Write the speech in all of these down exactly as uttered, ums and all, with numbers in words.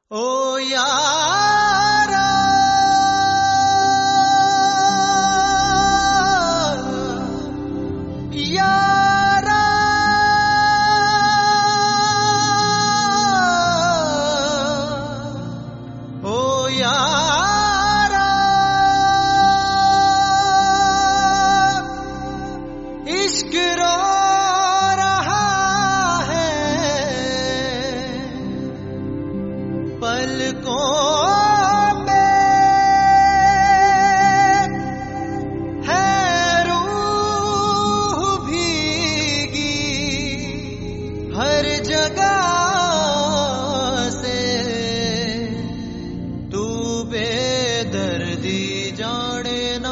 ओ यारा यारा ओ यारा इश्क रो रहा है पलकों पे है रूह भीगी हर जगह से तू बेदर्दी जाने ना।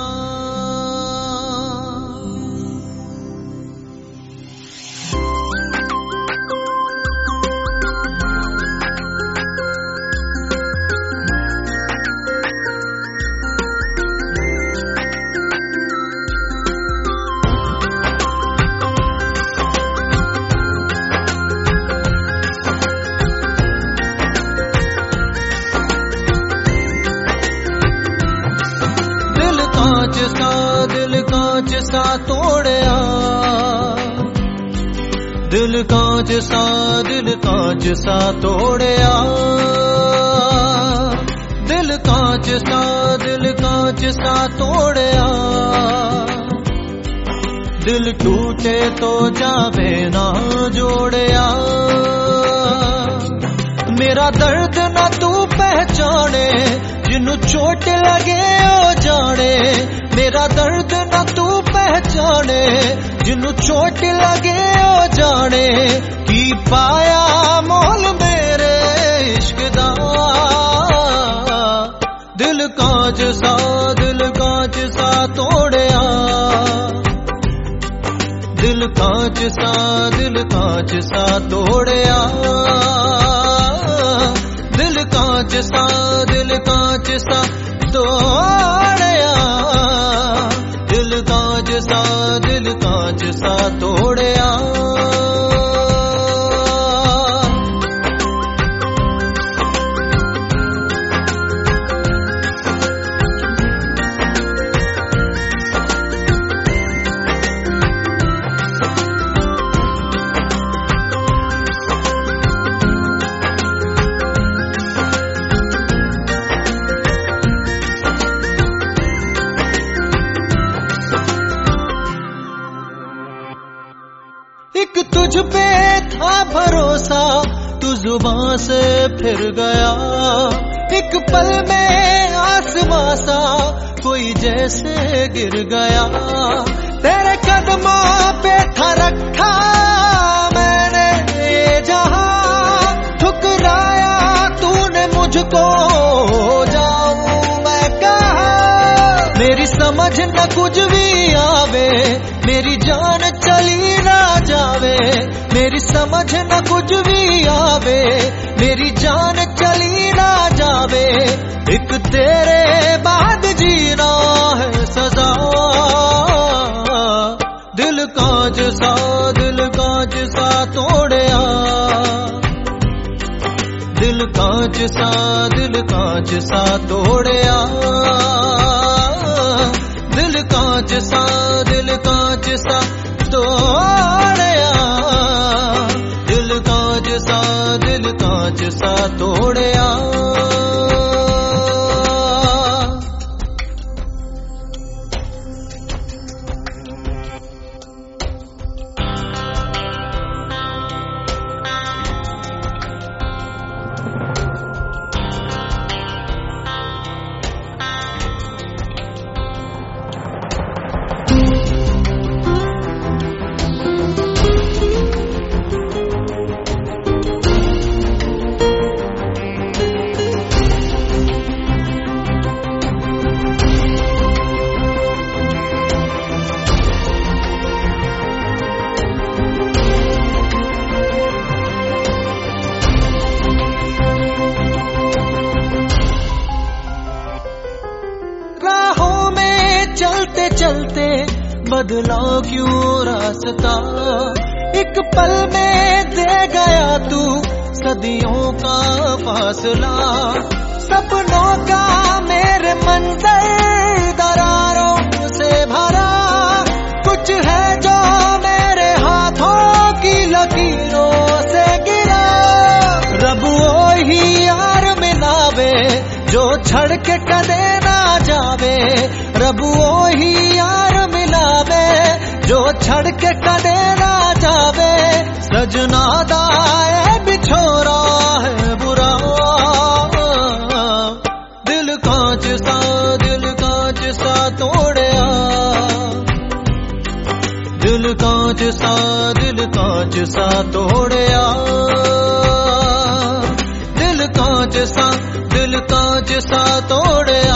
कांच सा दिल कांच सा तोड़या दिल कांच सा दिल कांच सा तोड़या दिल कांच सा दिल कांच सा तोड़या दिल टूटे तो जावे ना जोड़या मेरा दर्द ना तू पहचाने जिन्नू चोट लगे ओ जाने मेरा दर्द ना तू पहचाने जिन्नू चोट लगे ओ जाने की पाया मोल मेरे इश्क दा दिल कांच सा दिल कांच सा तोड़या दिल कांच सा दिल कांच सा तोड़या दिल कांच सा दिल कांच सा तोड़या दिल कांच सा दिल कांच सा तोड़या। एक तुझ पे था भरोसा तू जुबां से फिर गया एक पल में आसमां सा कोई जैसे गिर गया तेरे कदमों पे था रखा मैंने ये जहां ठुकराया तूने मुझको जाऊं मैं कहाँ मेरी समझ न कुछ भी आवे मेरी जान चली ना जावे मेरी समझ न कुछ भी आवे मेरी जान चली ना जावे एक तेरे बाद जीना है सजा दिल कांच सा दिल कांच सा तोड़या दिल कांच सा दिल कांच सा तोड़या दिल कांच सा दिल कांच सा तोड़या दिल कांच सा दिल कांच सा तोड़या। चलते चलते बदला क्यों रास्ता एक पल में दे गया तू सदियों का फासला, सपनों का मेरे मंज़र दरारों से भरा, कुछ है जो मेरे हाथों की लकीरों से गिरा। रब वो ही यार मिलावे जो छड़ के कदे ना जावे, रब वो ही यार मिलावे जो छड़ के कदे ना जावे। सजना दाए बिछोरा है बुरा, दिल कांच सा दिल कांच सा तोड़या, दिल कांच सा दिल कांच सा तोड़या, दिल कांच सा दिल कांच सा तोड़या।